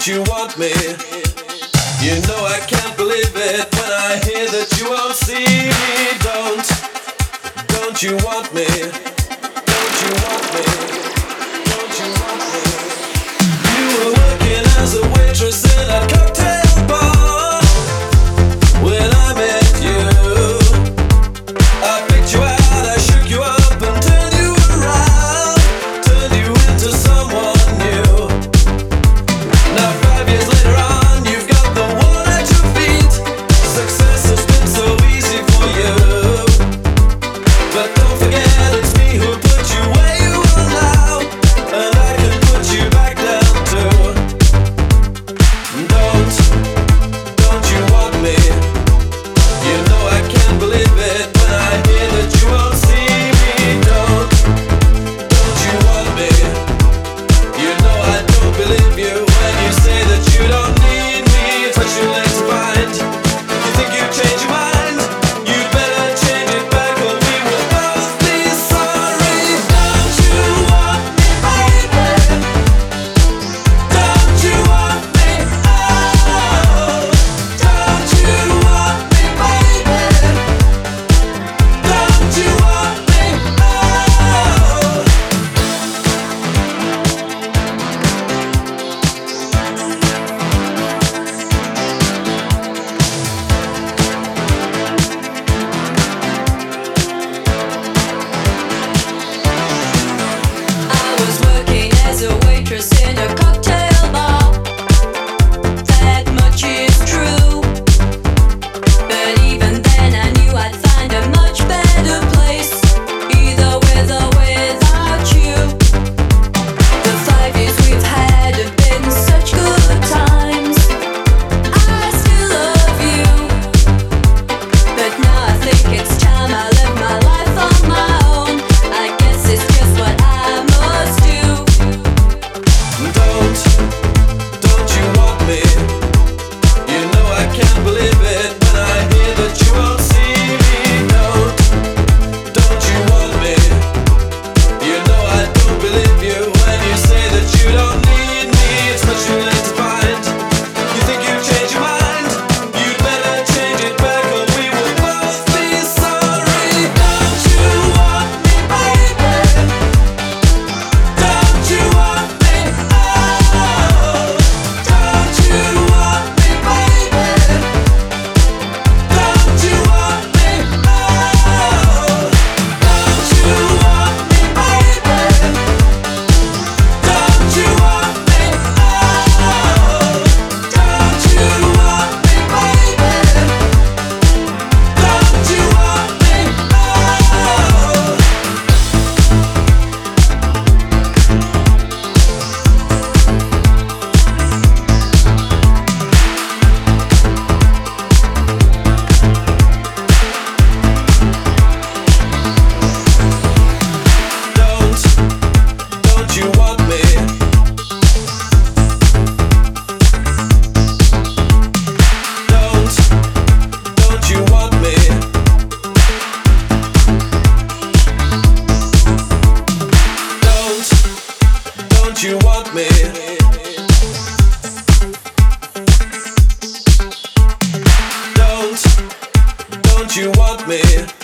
Don't you want me? You know I can't believe it when I hear that you won't see me. Don't you want me? Don't you want me? Don't you want me? You were working as a waitress in a cocktail bar when I met you. I picked you out, I shook you up and turned you around, turned you into someone new. Now 5 years later on, you've got the world at your feet. Success has been so easy for you, but don't forget it's me who put you where you are now, and I can put you back down too. Don't you want me? You know I can't believe it when I hear that you won't see me. Don't you want me? You know I don't believe you when you say that you don't need me. It's what you like to find. You think you've changed your mind? You'd better change it back or we will both be sorry. Don't you want me, baby? Don't you want me? Oh, don't you want me, baby? Don't you want me? Oh. I was working as a waitress in a cocktail bar. That much is true. But even then I knew I'd find a much better place, either with or without you. The 5 years we've had have been such good times. I still love you, but now I think it's time I live my life on my own. I guess it's just what I must do. Don't you want me? You know I can't believe it when I hear that you won't see me. Don't you want me? You know I don't believe you when you say that you don't need me. It's much too late to find. You think you've changed your mind? You'd better change it back or we will both be sorry. Don't you want me, baby? Don't you want me? Oh, don't you want me, baby? Don't you want me? Oh, don't you want me, baby? Don't you want me? Oh, don't you want me, baby? Don't you want me? Don't you want me? Don't you want me? Don't you want me? Don't you want me?